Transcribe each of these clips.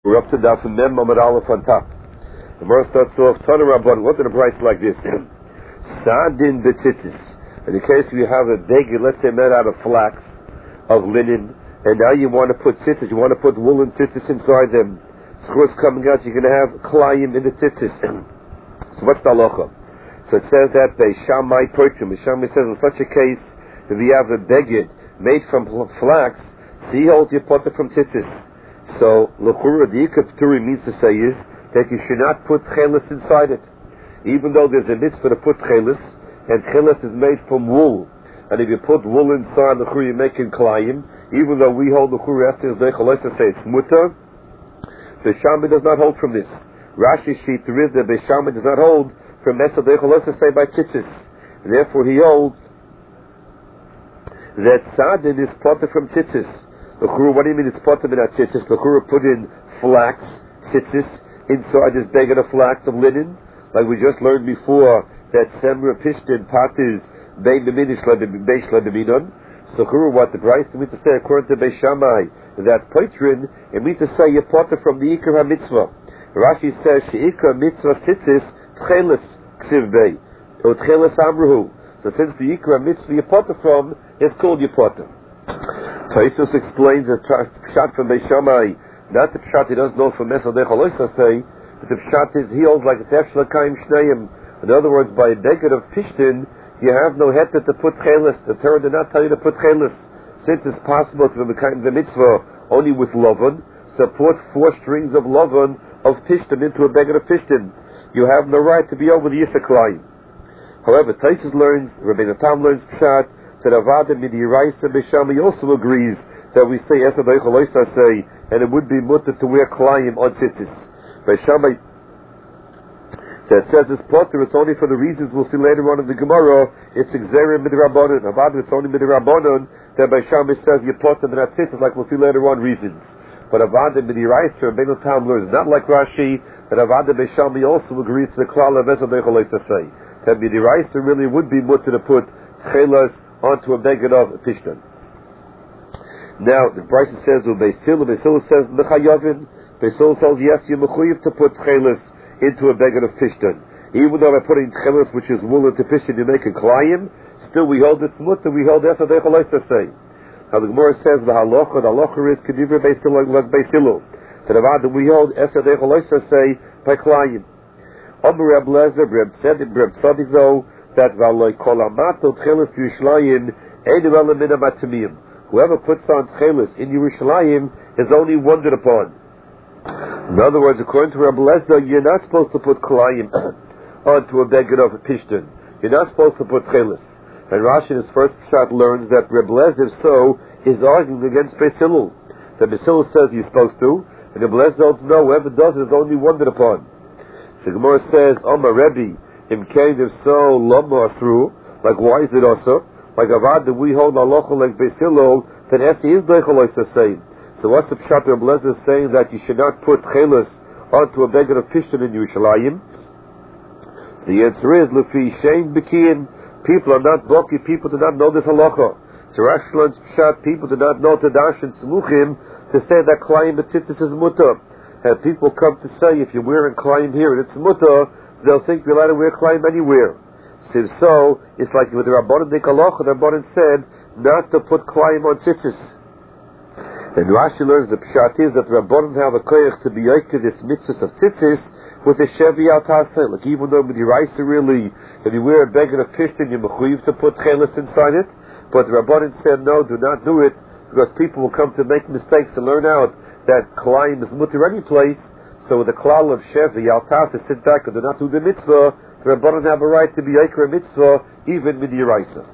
We're up to Daf Mem Amud Aleph on top. The Gemara starts off, Tana Rabban, what in a price like this? Sadin b'tzitzis. In the case where you have a beged, let's say made out of flax, of linen, and now you want to put tzitzis, you want to put woolen tzitzis inside them. Screws coming out, you're going to have klayim in the tzitzis. So what's the halacha? So it says that Beis Shammai Perchum. Beis Shammai says in such a case, if you have a beged made from flax, so he holds your potter from tzitzis. So, l'chura, the Ikar P'turi means to say is that you should not put chelis inside it. Even though there's a mitzvah to put chelis, and chelis is made from wool, and if you put wool inside l'chura, you're making klayim, even though we hold l'chura, Esther is to say it's mutter, Beis Shammai does not hold from this. Rashi sheet, there is that Beis Shammai does not hold from Esther to say by tzitzis. And therefore he holds that sadin is potter from tzitzis. L'chura, what do you mean it's potter minat tzitzis? L'chura put in flax, tzitzis, inside this beged of flax of linen, like we just learned before, that semra pishtin patis bein b'minish beish lebiminon. So l'chura, what the Bryce means to say according to Beis Shammai, that poitrin, it means to say you're potter from the Ikar HaMitzvah. Rashi says, she'ikar mitzvah tzitzis tchelis ksiv bei, or tchelis amruhu. So since the Ikar HaMitzvah you're potter from, it's called your potter. Taisus explains a pshat from Beis Shammai, not the pshat he doesn't know from Mesal Dechaloisa say, but the pshat is he holds like it's Efshel Kaim Shneim. In other words, by a beged of pishtin, you have no heter to put chelis. The Torah did not tell you to put chelis. Since it's possible to be the mitzvah only with lovan, so put 4 strings of lovan of pishtin into a beged of pishtin. You have no right to be over the Yisaklayim. However, Taisus learns, Rabbi Natan learns pshat, that Avada Midiraisa Beis Shammai also agrees that we say Esad Eichaloisa say, and it would be mutter to wear klayim on tzitzis. Beis Shammai that says this potter it's only for the reasons we'll see later on in the Gemara. It's Xerim Midrabanan. Avada it's only Midrabanan that Beis Shammai says you potter minat tzitzis, like we'll see later on reasons. But Avada Midiraisa Rabbi Natan learns not like Rashi that Avada Beis Shammai also agrees to the klal of Esad Eichaloisa say that Midiraisa really would be mutter to put chelas onto a beged of pishtan. Now the Bryce says Beis Hillel says Mechayavin. Beis Hillel says yes, you're mechuyev to put chelis into a beged of pishtan. Even though by putting chelis, which is wool, into pishtan, you make a klayim, still we hold it's mutter, we hold Esad Eichaloisa say. Now the Gemara says the halacha is kedivra Beis Hillel like Beis Hillel. So the we hold Esad Eichaloisa say by klayim. Amar Reb Lezer, Reb Tzadik though, that whoever puts on chelis in Yerushalayim is only wondered upon. In other words, according to Reb Lezer, you're not supposed to put klayim onto a beged of a pishtan. You're not supposed to put chelis. And Rashi in his first pshat learns that Reb Lezer so is arguing against Beis Hillel. That Beis Hillel says you're supposed to, and Reb Lezer says no, whoever does it is only wondered upon. So Gemara says, Omar Rebbe, if so, lama through, like why is it also? Like Avad, that we hold halacha like Beis Hillel, then Esi is Deichaloisa saying. So what's the pshat Reb Lezer saying that you should not put chelis onto a beged of pishtan in Yerushalayim? So the answer is, Lefi Shein Bekiyin, people are not bulky, people do not know this halacha. So Rashi learns pshat, people do not know to dash and smuchim to say that klayim b'tzitzis is mutter. And people come to say, if you're wearing klayim here and it's mutter, they'll think you're allowed to wear klayim anywhere. Since so, it's like with the Rabbanan Nikaloch, the Rabbanan said not to put klayim on tzitzis. And Rashi learns the pshat is that the Rabbanan have a koyach to be to this mitzvah of tzitzis with a shevi al taseh. Like even though with the Raisa really, if you wear a beged of pishtan, you're mechuyev to put chelis inside it. But the Rabbanan said no, do not do it, because people will come to make mistakes and learn out that klayim is mutter any place. So with the klal of shevi al taseh, sit back and do not do the mitzvah, the Rabbanan have a right to be Eiker mitzvah, even midiraisa.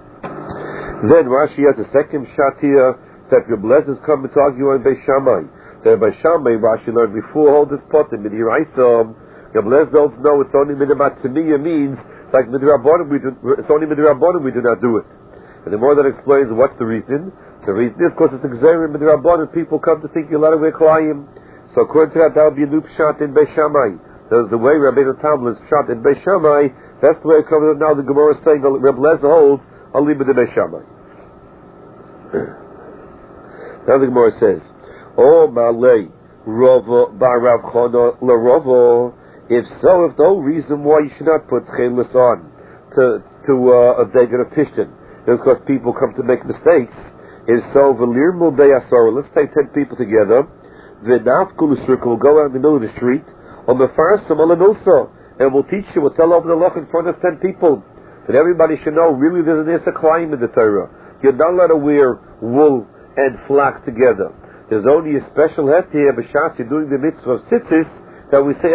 Then Rashi has a second shot here that Reb Lezer is coming to argue on Beis Shammai. That Beis Shammai, Rashi learned before, hold this pot in midiraisa. Reb Lezer also know it's only midamat tamiya means like midirabbanim it's only midirabbanim we do not do it. And the more that explains what's the reason. So the reason is because it's examined midirabbanim. People come to think you're allowed to wear klayim. So according to that would be a new pshat in Beis Shammai. That was the way Rabbi Natan is pshat in Beis Shammai. That's the way it comes out now. The Gemara is saying that Reb Lezer holds only with the Beis Shammai. Now the Gemara says, "Oh Malay Rava bar Rav Chana LaRava. If so, if the whole reason why you should not put Tchelis on to a beggar of Pishtin is because people come to make mistakes, is so Velir Mulbei Asara. Let's take 10 people together. V'nafkul circle, we'll go out in the middle of the street on the first Milsa, and we'll teach you, we'll tell over the loch in front of 10 people, that everybody should know, really there's an Issa climb in the Torah. You're not allowed to wear wool and flax together. There's only a special het here, b'shas, you're doing the mitzvah of tzitzis, that we say,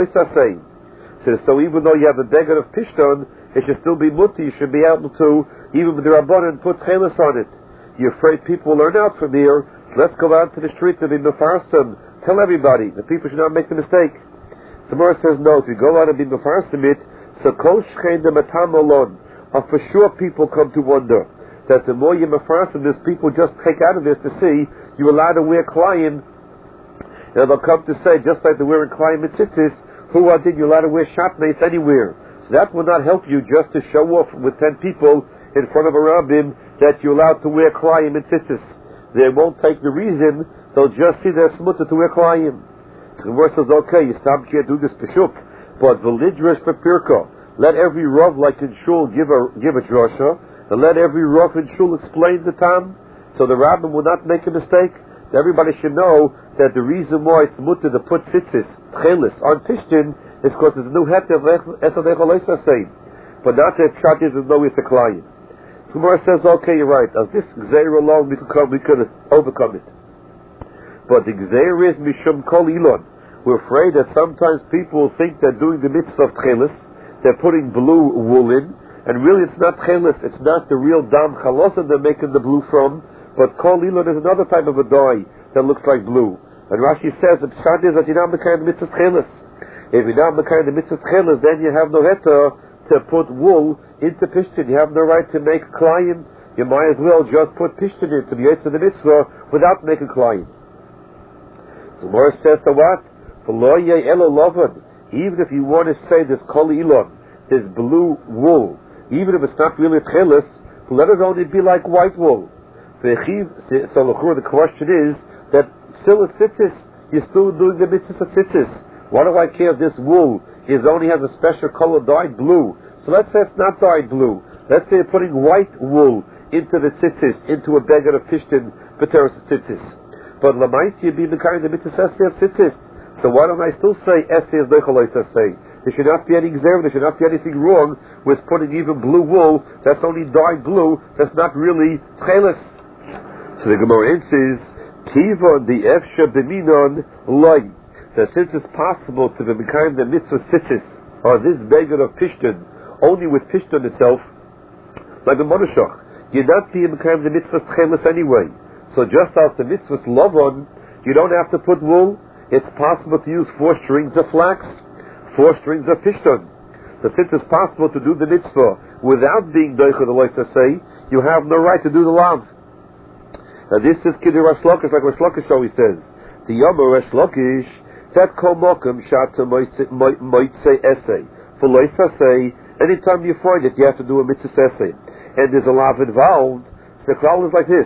so even though you have a beggar of Pishton, it should still be mutti, you should be able to, even with the Rabbanan, put chelis on it. You're afraid people will learn out from here, so let's go out to the street to be mefarsim, tell everybody, the people should not make the mistake. Samar says no, if you go out and be mefarsim it, so kol shchein de matam alon, for sure people come to wonder, that the more you mefarsim this, people just take out of this to see, you're allowed to wear Klayim, and they'll come to say, just like they're wearing Klayim Mitzitzis, who did you allowed to wear shatnez anywhere? So that will not help you just to show off with 10 people in front of a rabbin that you're allowed to wear Klayim Mitzitzis. They won't take the reason, they'll just see their smutta to wear Klayim. So the verse says, okay, you can't do this peshuk, but v'lidrash bepirka, let every rav like in shul give a drasha, and let every rav in shul explain the tam, so the rabbin will not make a mistake. Everybody should know that the reason why it's mutter to put tzitzis, tchelis, on Pishtin is because there's no het of Esadech Aleisa saying. But not that Pshat is no Issa Klayim. So Gemara says, okay, you're right. As this Gzeir alone, we could overcome it. But the Gzeir is Mishum Kol Ilon. We're afraid that sometimes people think they're doing the mitzvah of tchelis, they're putting blue wool in, and really it's not tchelis, it's not the real dam chalosa they're making the blue from, but Kol Ilon is another type of a dye that looks like blue. And Rashi says the pshat is that you're not mekayim the mitzvah tchelis. If you're not mekayim the mitzvah tchelis, then you have no heta to put wool into Pishtin. You have no right to make Klayim. You might as well just put Pishtin in to the Yetz of the mitzvah without making Klayim. So Morris says to what? Even if you want to say this Kol Ilon, this blue wool, even if it's not really tchelis, let it only be like white wool. So the question is that still it's tzitzis, you're still doing the mitzvah of tzitzis. Why do I care if this wool only has a special color dyed blue? So let's say it's not dyed blue. Let's say you're putting white wool into the tzitzis, into a beggar of Pishtin, B'teres tzitzis. But Lamaisi you'd be mekayim the mitzvah of tzitzis. So why don't I still say Esther is Nechol say? There should not be any exam, there should not be anything wrong with putting even blue wool that's only dyed blue, that's not really tchelis. So the Gemara answers, Kiva the Efsha b'minon loy, that since it's possible to be mekayim the mitzvah tzitzis, or this beggar of Pishtin, only with Pishtin itself, like the Monoshach, you're not being mekayim the mitzvah tchelis anyway. So just as the mitzvah lavon, you don't have to put wool, it's possible to use 4 strings of flax, 4 strings of Pishtin. So since it's possible to do the mitzvah without being doichad the say, you have no right to do the lav. And this is Kiddur Resh Lakish, like Resh Lakish always says. The Yomer Resh Lakish, that kol mokum shata might say essay. For loisa say, anytime you find it, you have to do a mitzvah essay. And there's a lav involved. So the klal is like this.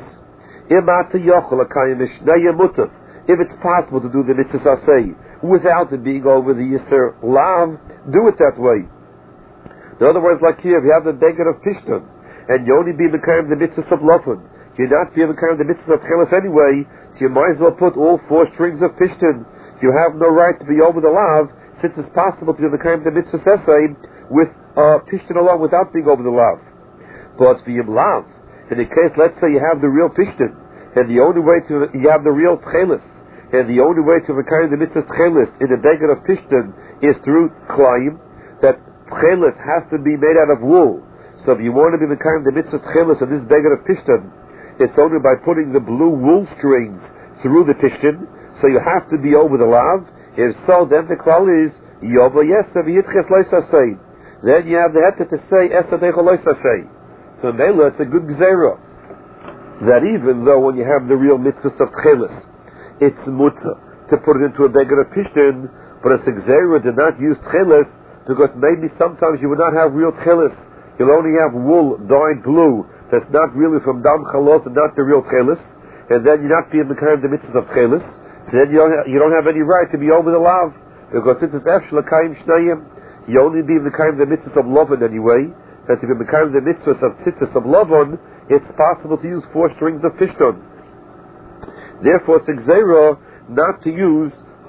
If it's possible to do the mitzvah essay without it being over the Yisr lav, do it that way. In other words, like here, if you have the beggar of Pishton, and you only be mekayim the mitzvah of Lafon, you're not being mekayim the mitzvah of Chelas anyway, so you might as well put all 4 strings of Pishton. You have no right to be over the lav, since it's possible to be mekayim the mitzvah essay with Pishton alone without being over the lav. But for Yim lav, in the case, let's say you have the real Pishton, and the only way you have the real Chelas, and the only way to mekayim the mitzvah Chelas in the beggar of Pishton is through Klayim, that Chelas has to be made out of wool. So if you want to be mekayim the mitzvah Chelas of this beggar of Pishton, it's only by putting the blue wool strings through the Pishtin, so you have to be over the lav. If so, then the klal is Yova Yesav Yitches Loisasei. Then you have the heter to say Esadech Loisasei. So Mela, it's a good gzera that even though when you have the real mitzvahs of Tchelis, it's mutter to put it into a beggar of Pishtin, but it's a gzera to not use Tchelis because maybe sometimes you would not have real Tchelis. You'll only have wool dyed blue that's not really from Dam Chalos and not the real Tchelis, and then you're not being mekayim the mitzvahs of Tchelis. So then you don't have any right to be over the lav, because since it's Efshel L'Kayim Shnayim, you only be L'Kayim the mitzvahs of Lovon anyway, that if you become the mitzvahs of tzitzis of Lovon, it's possible to use 4 strings of Pishton. Therefore, it's Gzeira not to use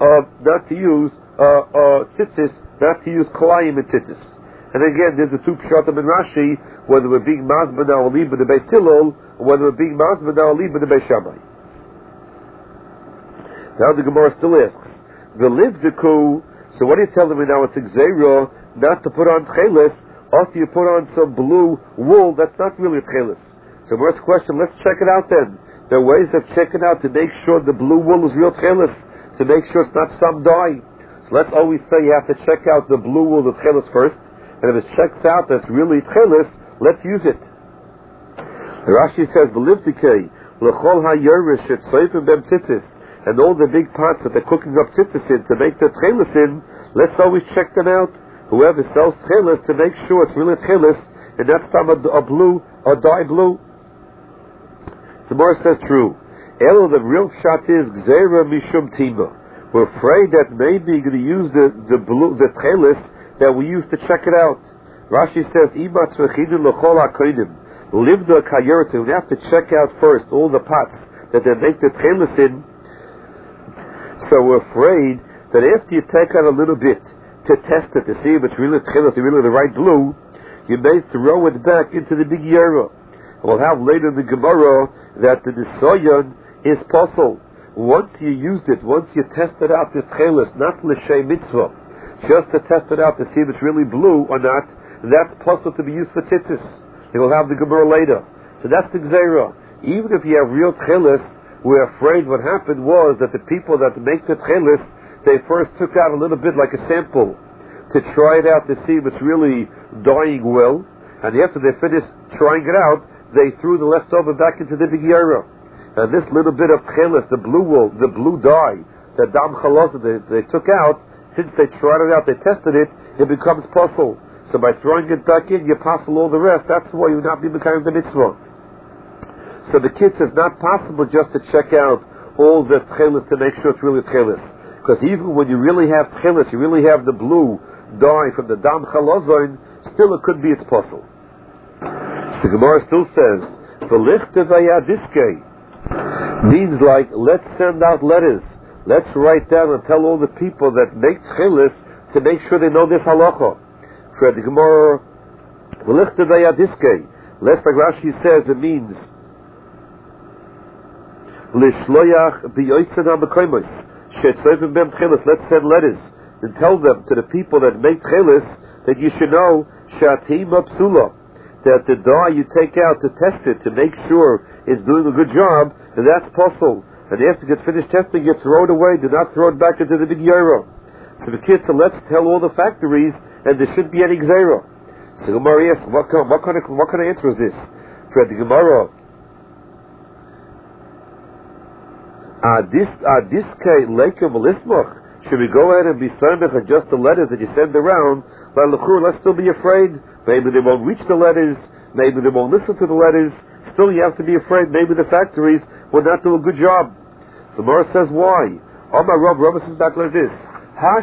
tzitzis, not to use Kalayim and tzitzis. And again, there's the 2 pshatim in Rashi, whether we're being Mazban or Liba the Beis Hillel, or whether we're being Mazban or Liba the Beis Shammai. Now the Gemara still asks, V'livdiku, so what do you tell them now? It's Gzeira not to put on Tchelis, after you put on some blue wool, that's not really Tchelis. So first question, let's check it out then. There are ways of checking out to make sure the blue wool is real Tchelis, to make sure it's not some dye. So let's always say you have to check out the blue wool, the Tchelis first, and if it checks out that it's really Tchelis, let's use it. Rashi says, V'livdikei, l'chol ha'yerish et soifim bem tzitzis, and all the big pots that they're cooking up tzitzis in to make the Tchelis in, let's always check them out. Whoever sells Tchelis, to make sure it's really Tchelis, and that's not a blue, or dye blue. The Gemara says true. Elo, the real shot is Gzeira Mishum Tima. We're afraid that maybe you're going to use the Tchelis that we use to check it out. Rashi says, Ima tzvechinu l'chol ha'koidim. Livda kayeratu. We have to check out first all the pots that they make the Tchelis in. So we're afraid that after you take out a little bit to test it, to see if it's really Tchelis, really the right blue, you may throw it back into the big Yera. We'll have later in the Gemara that the Nisayon is possible. Once you used it, once you tested out the Tchelis, not l'shei mitzvah, just to test it out to see if it's really blue or not, that's possible to be used for tzitzis. We'll have the Gemara later. So that's the Gzeira. Even if you have real Tchelis, we're afraid what happened was that the people that make the Tchelis, they first took out a little bit like a sample to try it out to see if it's really dyeing well, and after they finished trying it out, they threw the leftover back into the big Yera. And this little bit of Tchelis, the blue wool, the blue dye, the dam chalosa they took out, since they tried it out, they tested it, it becomes possible. So by throwing it back in, you passel all the rest. That's why you not be becoming the mitzvah. So the kids is not possible just to check out all the Tchelis to make sure it's really Tchelis. Because even when you really have Tchelis, you really have the blue dye from the dam chalozoin, still it could be it's possible. The Gemara still says, "V'lichte vayadiske," means like, let's send out letters. Let's write down and tell all the people that make Tchelis to make sure they know this halacha. For the Gemara, "V'lichte vayadiske," lest like Rashi says, it means Lishloyach b'yoysen ha'mekoymos shetzayvim bem Tchelis. Let's send letters and tell them to the people that make Tchelis that you should know shatim psula, that the dye you take out to test it to make sure it's doing a good job, and that's possible. And after it gets finished testing, you throw it away. Do not throw it back into the big Yera. So the kids said, let's tell all the factories, and there shouldn't be any Gzeira. So the Gemara asks, what kind of answer is this? For the Gemara, should we go ahead and be samech on just the letters that you send around? Let's still be afraid. Maybe they won't reach the letters. Maybe they won't listen to the letters. Still, you have to be afraid. Maybe the factories will not do a good job. So Gemara says, why? Omar Rav says back like this.